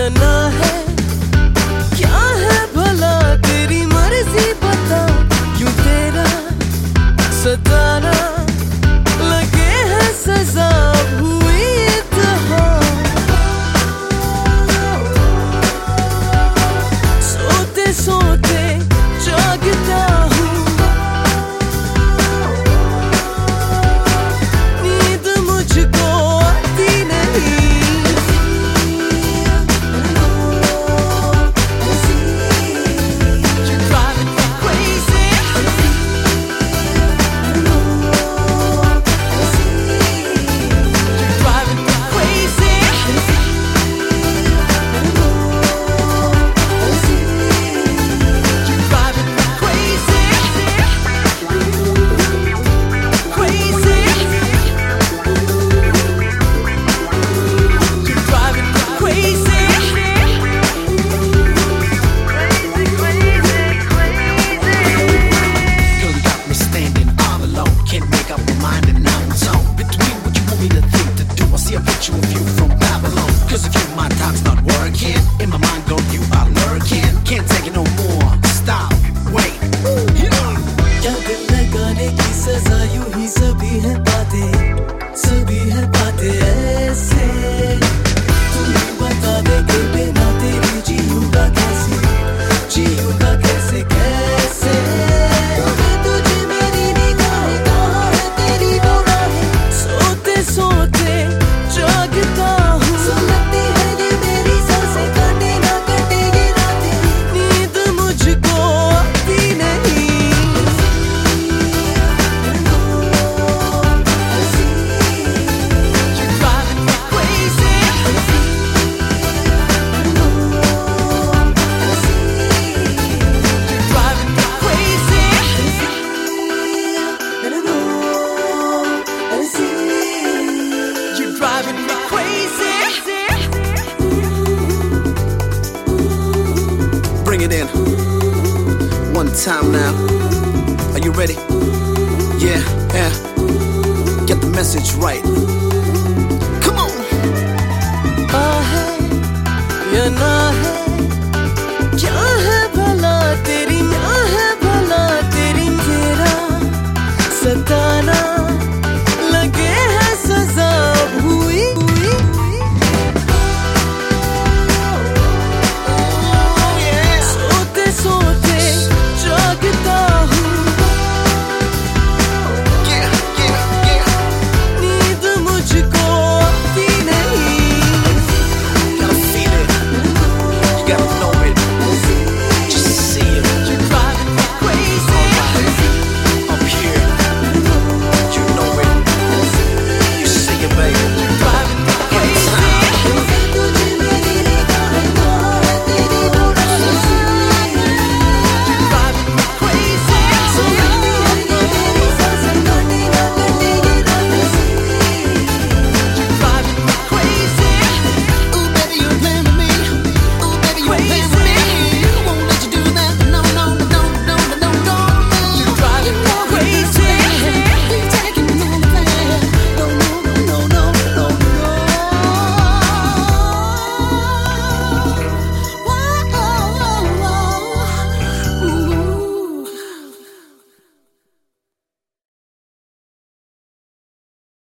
या ना है, क्या है भला तेरी मर्जी बता, यूं तेरा सताना लगे है सजा हुई इत्तेहा। सोते सोते जागता हूँ, नींद मुझको आती नहीं। सभी है बातें ऐसे, तुम ही बता दे कि बिना तेरी जीऊंगा कैसे, जीऊंगा कैसे कैसे। तुझे मेरी निगाहें, कहाँ है तेरी वो राहें, सोते सोते जागता हूँ। सुनती है ये मेरी सांसें, कटे ना कटे ये रातें, नींद मुझको आती नहीं। Bring it in. One time now. Are you ready? Yeah, yeah. Get the message right. Come on. है या ना है, क्या